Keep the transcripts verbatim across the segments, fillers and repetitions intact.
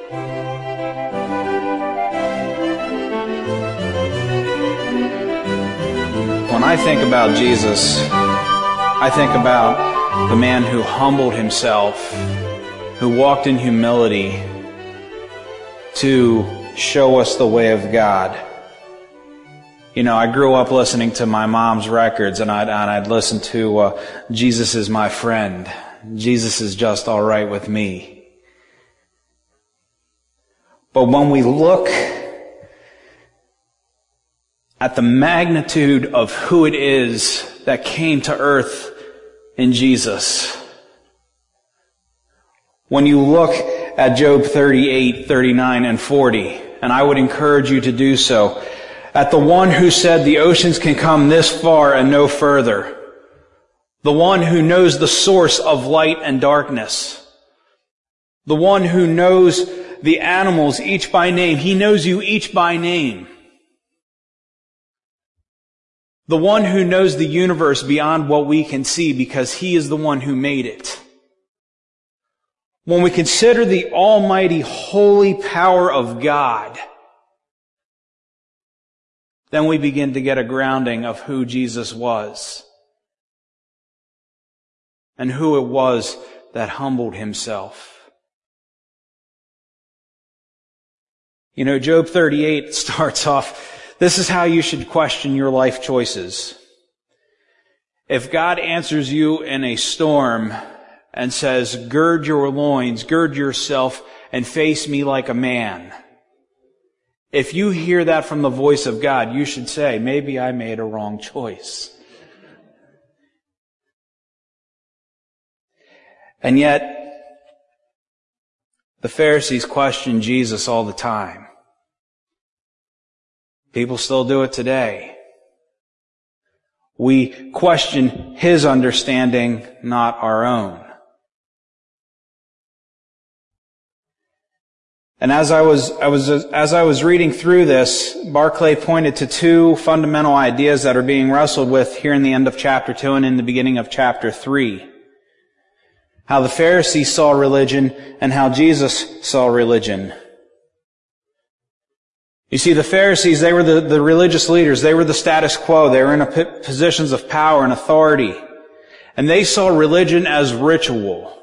When I think about Jesus, I think about the man who humbled himself, who walked in humility to show us the way of God. You know, I grew up listening to my mom's records, and I'd, and I'd listen to uh, Jesus is my friend. Jesus is just all right with me. But when we look at the magnitude of who it is that came to earth in Jesus, when you look at Job thirty-eight, thirty-nine, and forty, and I would encourage you to do so, at the one who said the oceans can come this far and no further, the one who knows the source of light and darkness, the one who knows the animals each by name. He knows you each by name. The one who knows the universe beyond what we can see because He is the one who made it. When we consider the almighty, holy power of God, then we begin to get a grounding of who Jesus was and who it was that humbled Himself. You know, Job thirty-eight starts off, this is how you should question your life choices. If God answers you in a storm and says, gird your loins, gird yourself, and face me like a man, if you hear that from the voice of God, you should say, maybe I made a wrong choice. And yet, the Pharisees questioned Jesus all the time. People still do it today. We question His understanding, not our own. And as I was, I was, as I was reading through this, Barclay pointed to two fundamental ideas that are being wrestled with here in the end of chapter two and in the beginning of chapter three. How the Pharisees saw religion and how Jesus saw religion. You see, the Pharisees, they were the, the religious leaders. They were the status quo. They were in a p- positions of power and authority. And they saw religion as ritual.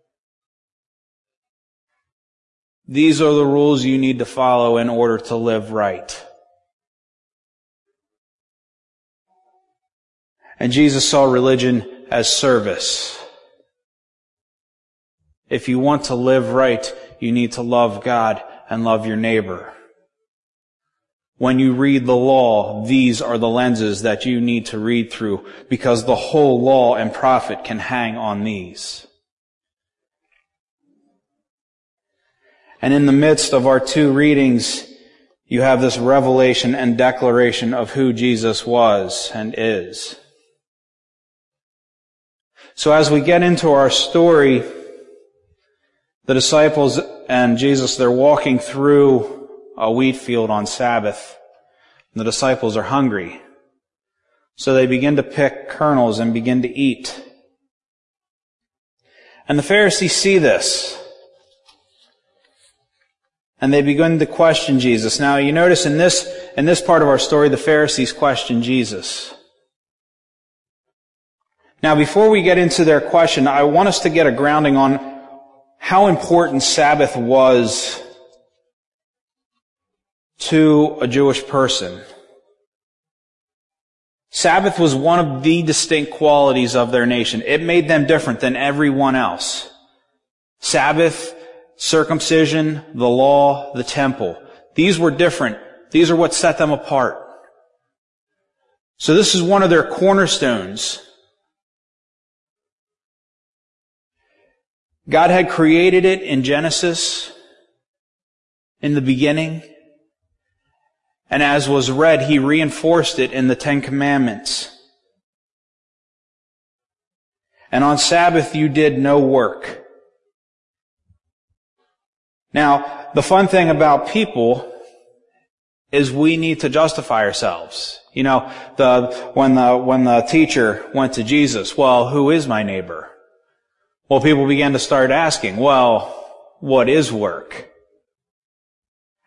These are the rules you need to follow in order to live right. And Jesus saw religion as service. If you want to live right, you need to love God and love your neighbor. When you read the law, these are the lenses that you need to read through, because the whole law and prophet can hang on these. And in the midst of our two readings, you have this revelation and declaration of who Jesus was and is. So as we get into our story, the disciples and Jesus, they're walking through a wheat field on Sabbath. The disciples are hungry. So they begin to pick kernels and begin to eat. And the Pharisees see this. And they begin to question Jesus. Now you notice in this, in this part of our story, the Pharisees question Jesus. Now before we get into their question, I want us to get a grounding on how important Sabbath was to a Jewish person. Sabbath was one of the distinct qualities of their nation. It made them different than everyone else. Sabbath, circumcision, the law, the temple. These were different. These are what set them apart. So this is one of their cornerstones. God had created it in Genesis, in the beginning. And as was read, He reinforced it in the Ten Commandments. And on Sabbath you did no work. Now, the fun thing about people is we need to justify ourselves. You know, the, when the, when the teacher went to Jesus, well, who is my neighbor? Well, people began to start asking, well, what is work?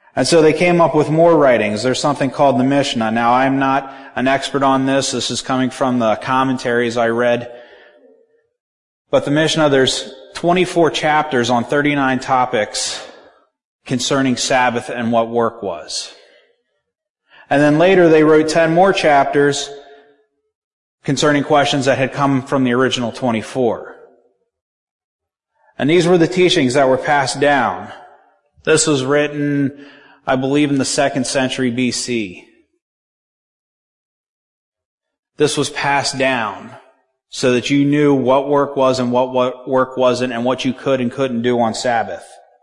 And so they came up with more writings. There's something called the Mishnah. Now, I'm not an expert on this. This is coming from the commentaries I read. But the Mishnah, there's twenty-four chapters on thirty-nine topics concerning Sabbath and what work was. And then later they wrote ten more chapters concerning questions that had come from the original twenty-four. And these were the teachings that were passed down. This was written, I believe, in the second century B C. This was passed down so that you knew what work was and what, what work wasn't, and what you could and couldn't do on Sabbath.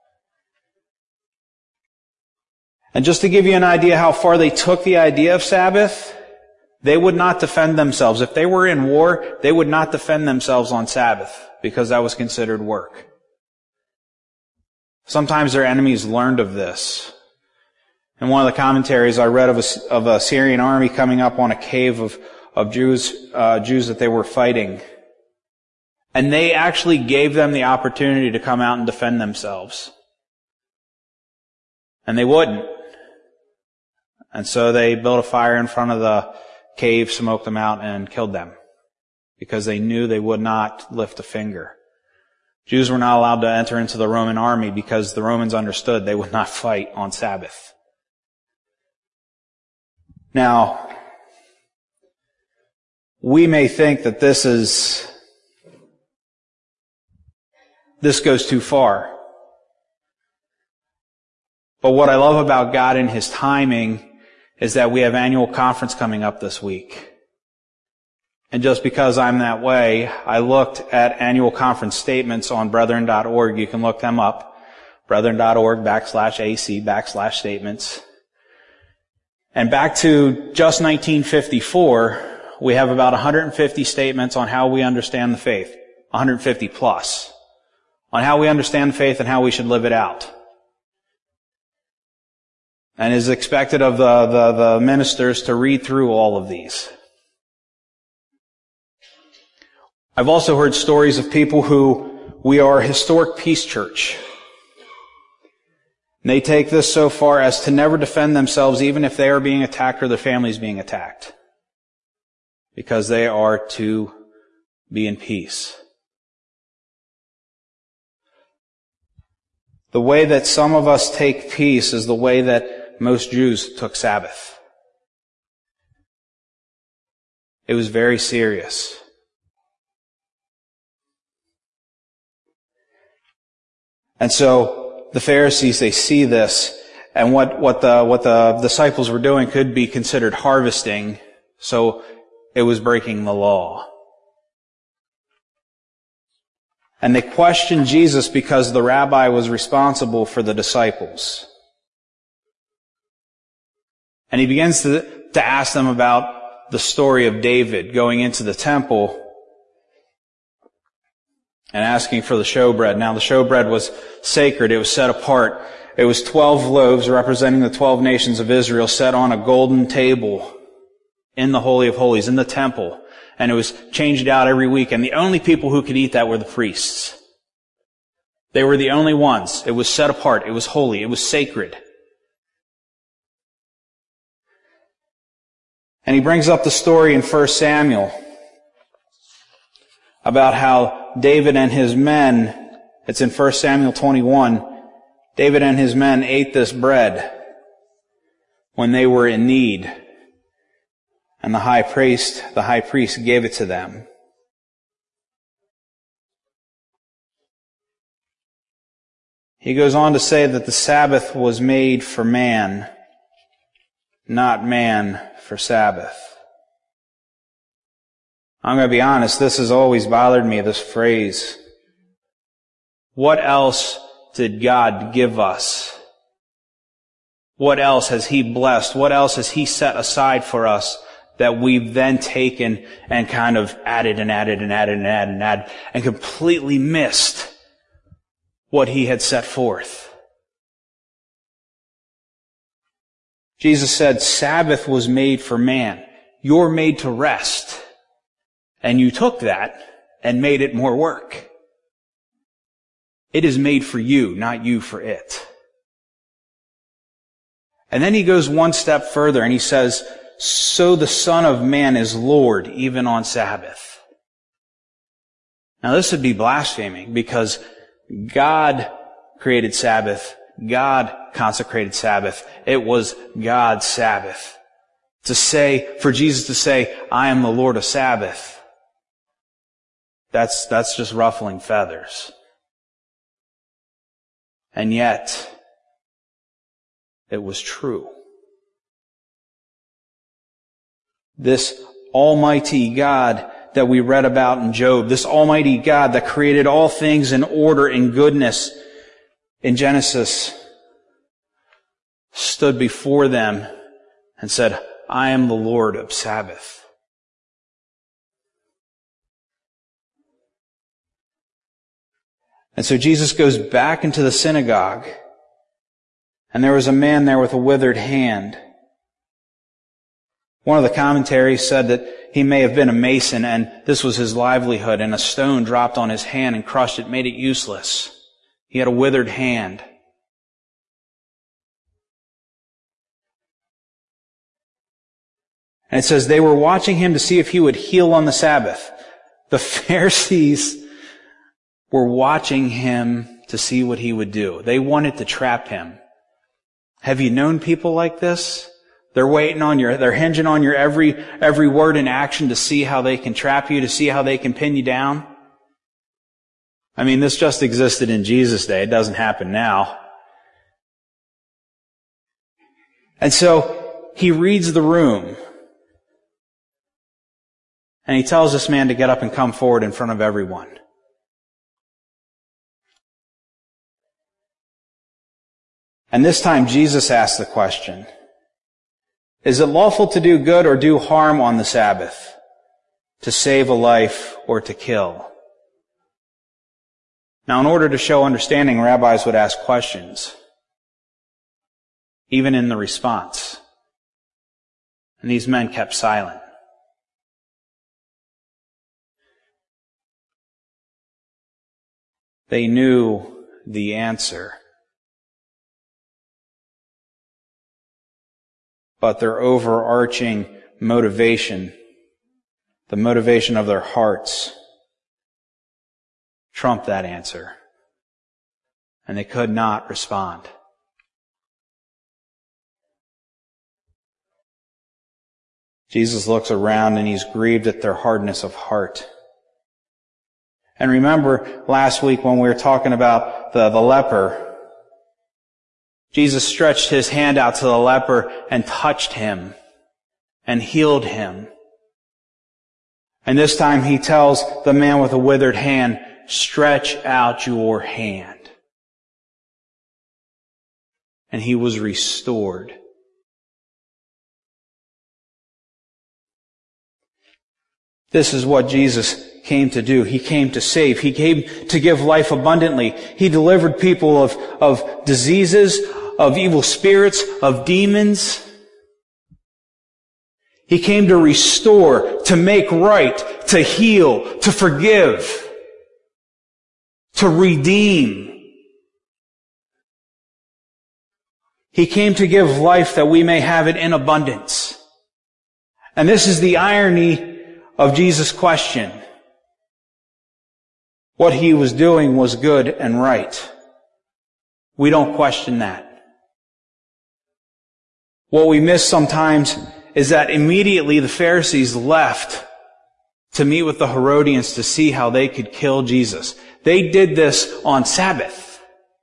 And just to give you an idea how far they took the idea of Sabbath, they would not defend themselves. If they were in war, they would not defend themselves on Sabbath because that was considered work. Sometimes their enemies learned of this. In one of the commentaries I read of a, of a Syrian army coming up on a cave of, of Jews, uh, Jews that they were fighting. And they actually gave them the opportunity to come out and defend themselves. And they wouldn't. And so they built a fire in front of the cave, smoked them out, and killed them. Because they knew they would not lift a finger. Jews were not allowed to enter into the Roman army because the Romans understood they would not fight on Sabbath. Now, we may think that this is, this goes too far. But what I love about God and His timing is that we have annual conference coming up this week. And just because I'm that way, I looked at annual conference statements on brethren dot org. You can look them up. brethren dot org backslash AC backslash statements. And back to just nineteen fifty-four, we have about one hundred fifty statements on how we understand the faith. one hundred fifty plus. On how we understand the faith and how we should live it out. And it is expected of the, the, the ministers to read through all of these. I've also heard stories of people who, we are a historic peace church. And they take this so far as to never defend themselves even if they are being attacked or their family is being attacked. Because they are to be in peace. The way that some of us take peace is the way that most Jews took Sabbath. It was very serious. And so the Pharisees, they see this, and what, what the, what the disciples were doing could be considered harvesting, so it was breaking the law. And they questioned Jesus because the rabbi was responsible for the disciples. And he begins to, to ask them about the story of David going into the temple and asking for the showbread. Now, the showbread was sacred. It was set apart. It was twelve loaves representing the twelve nations of Israel set on a golden table in the Holy of Holies, in the temple. And it was changed out every week. And the only people who could eat that were the priests. They were the only ones. It was set apart. It was holy. It was sacred. And he brings up the story in First Samuel about how David and his men, it's in First Samuel twenty-one, David and his men ate this bread when they were in need. And the high priest, the high priest gave it to them. He goes on to say that the Sabbath was made for man, not man for Sabbath. I'm going to be honest, this has always bothered me, this phrase. What else did God give us? What else has He blessed? What else has He set aside for us that we've then taken and kind of added and added and added and added and added and completely missed what He had set forth? Jesus said, Sabbath was made for man. You're made to rest. And you took that and made it more work. It is made for you, not you for it. And then he goes one step further and he says, so the Son of Man is Lord even on Sabbath. Now this would be blaspheming because God created Sabbath. God consecrated Sabbath. It was God's Sabbath. To say, for Jesus to say, I am the Lord of Sabbath, that's, that's just ruffling feathers. And yet, it was true. This Almighty God that we read about in Job, this Almighty God that created all things in order and goodness in Genesis, stood before them and said, I am the Lord of Sabbath. And so Jesus goes back into the synagogue, and there was a man there with a withered hand. One of the commentaries said that he may have been a mason, and this was his livelihood, and a stone dropped on his hand and crushed it, made it useless. He had a withered hand. And it says they were watching him to see if he would heal on the Sabbath. The Pharisees were watching him to see what he would do. They wanted to trap him. Have you known people like this? They're waiting on your, they're hinging on your every, every word and action to see how they can trap you, to see how they can pin you down. I mean, this just existed in Jesus' day. It doesn't happen now. And so he reads the room. And he tells this man to get up and come forward in front of everyone. And this time Jesus asked the question, is it lawful to do good or do harm on the Sabbath? To save a life or to kill? Now, in order to show understanding, rabbis would ask questions, even in the response. And these men kept silent. They knew the answer. But their overarching motivation, the motivation of their hearts, trumped that answer. And they could not respond. Jesus looks around and he's grieved at their hardness of heart. And remember last week when we were talking about the, the leper, Jesus stretched his hand out to the leper and touched him and healed him. And this time he tells the man with a withered hand, stretch out your hand. And he was restored. This is what Jesus came to do. He came to save. He came to give life abundantly. He delivered people of, of diseases, of evil spirits, of demons. He came to restore, to make right, to heal, to forgive, to redeem. He came to give life that we may have it in abundance. And this is the irony of Jesus' question. What he was doing was good and right. We don't question that. What we miss sometimes is that immediately the Pharisees left to meet with the Herodians to see how they could kill Jesus. They did this on Sabbath.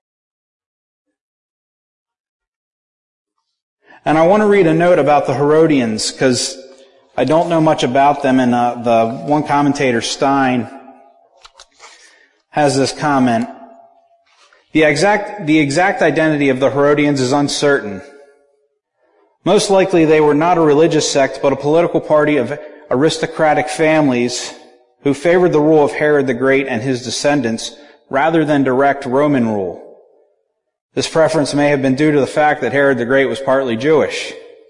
And I want to read a note about the Herodians because I don't know much about them, and uh, the one commentator, Stein, has this comment. The exact, the exact identity of the Herodians is uncertain. Most likely they were not a religious sect, but a political party of aristocratic families who favored the rule of Herod the Great and his descendants rather than direct Roman rule. This preference may have been due to the fact that Herod the Great was partly Jewish.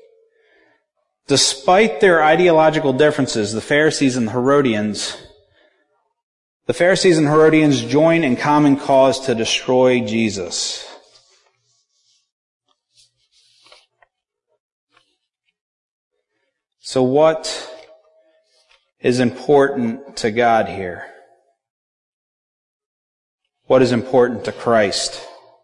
Despite their ideological differences, the Pharisees and the Herodians, the Pharisees and Herodians join in common cause to destroy Jesus. So what is important to God here? What is important to Christ?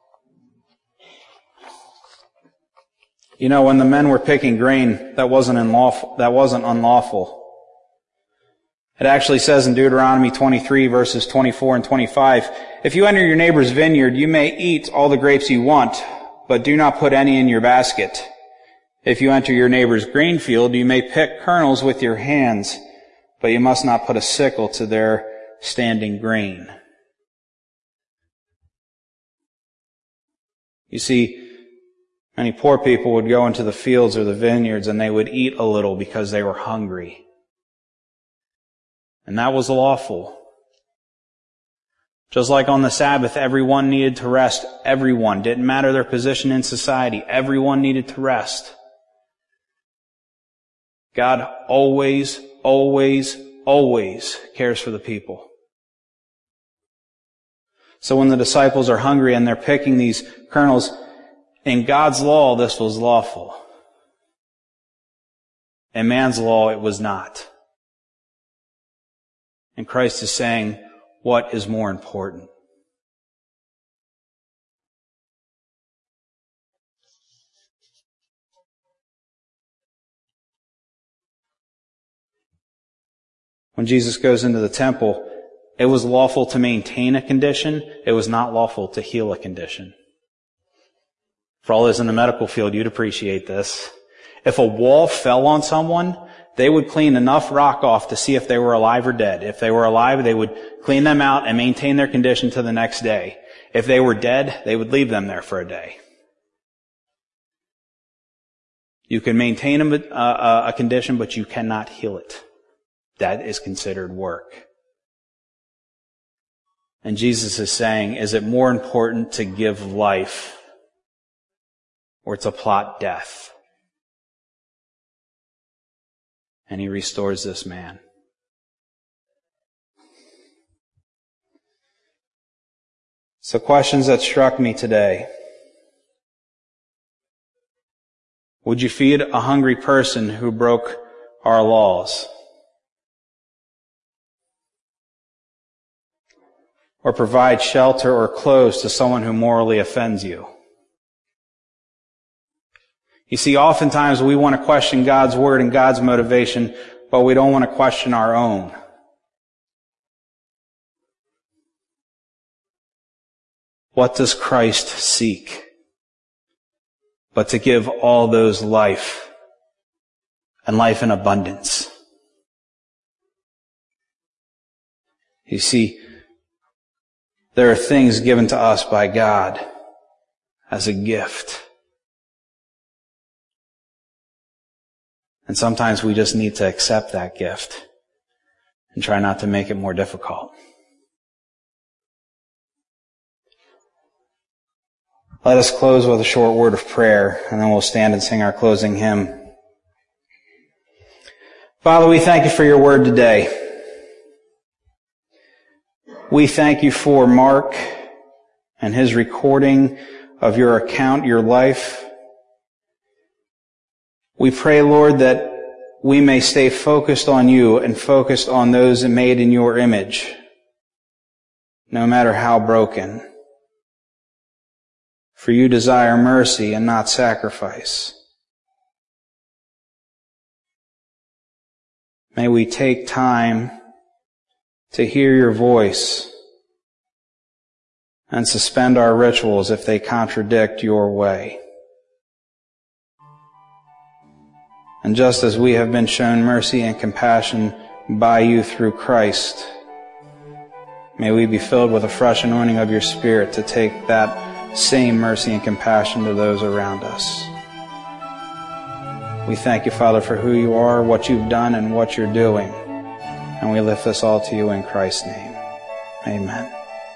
You know, when the men were picking grain, that wasn't unlawful. That wasn't unlawful. It actually says in Deuteronomy twenty-three, verses twenty-four and twenty-five, "If you enter your neighbor's vineyard, you may eat all the grapes you want, but do not put any in your basket. If you enter your neighbor's grain field, you may pick kernels with your hands, but you must not put a sickle to their standing grain." You see, many poor people would go into the fields or the vineyards and they would eat a little because they were hungry. And that was lawful. Just like on the Sabbath, everyone needed to rest. Everyone. Didn't matter their position in society. Everyone needed to rest. God always, always, always cares for the people. So when the disciples are hungry and they're picking these kernels, in God's law, this was lawful. In man's law, it was not. And Christ is saying, what is more important? When Jesus goes into the temple, it was lawful to maintain a condition. It was not lawful to heal a condition. For all those in the medical field, you'd appreciate this. If a wall fell on someone, they would clean enough rock off to see if they were alive or dead. If they were alive, they would clean them out and maintain their condition to the next day. If they were dead, they would leave them there for a day. You can maintain a, a, a condition, but you cannot heal it. That is considered work. And Jesus is saying, is it more important to give life or to plot death? And he restores this man. So questions that struck me today. Would you feed a hungry person who broke our laws? Or provide shelter or clothes to someone who morally offends you? You see, oftentimes we want to question God's word and God's motivation, but we don't want to question our own. What does Christ seek? But to give all those life, and life in abundance. You see, there are things given to us by God as a gift. And sometimes we just need to accept that gift and try not to make it more difficult. Let us close with a short word of prayer, and then we'll stand and sing our closing hymn. Father, we thank you for your word today. We thank you for Mark and his recording of your account, your life. We pray, Lord, that we may stay focused on you and focused on those made in your image, no matter how broken. For you desire mercy and not sacrifice. May we take time to hear your voice and suspend our rituals if they contradict your way. And just as we have been shown mercy and compassion by you through Christ, may we be filled with a fresh anointing of your Spirit to take that same mercy and compassion to those around us. We thank you, Father, for who you are, what you've done, and what you're doing. And we lift this all to you in Christ's name. Amen.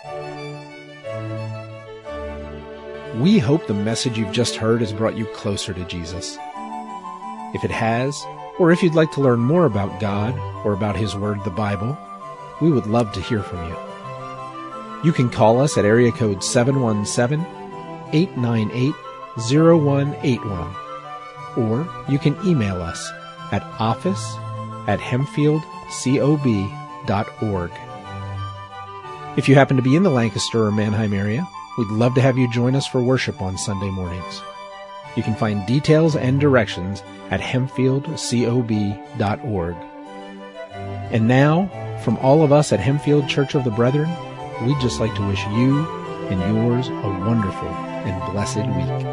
We hope the message you've just heard has brought you closer to Jesus. If it has, or if you'd like to learn more about God or about His Word, the Bible, we would love to hear from you. You can call us at area code seven one seven, eight nine eight, zero one eight one, or you can email us at office at hempfield cob dot org. If you happen to be in the Lancaster or Mannheim area, we'd love to have you join us for worship on Sunday mornings. You can find details and directions at hempfield cob dot org. And now, from all of us at Hempfield Church of the Brethren, we'd just like to wish you and yours a wonderful and blessed week.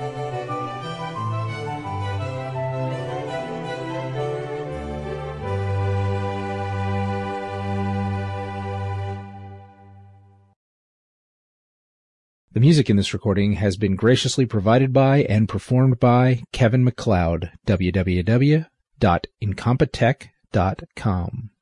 The music in this recording has been graciously provided by and performed by Kevin MacLeod, w w w dot incompetech dot com.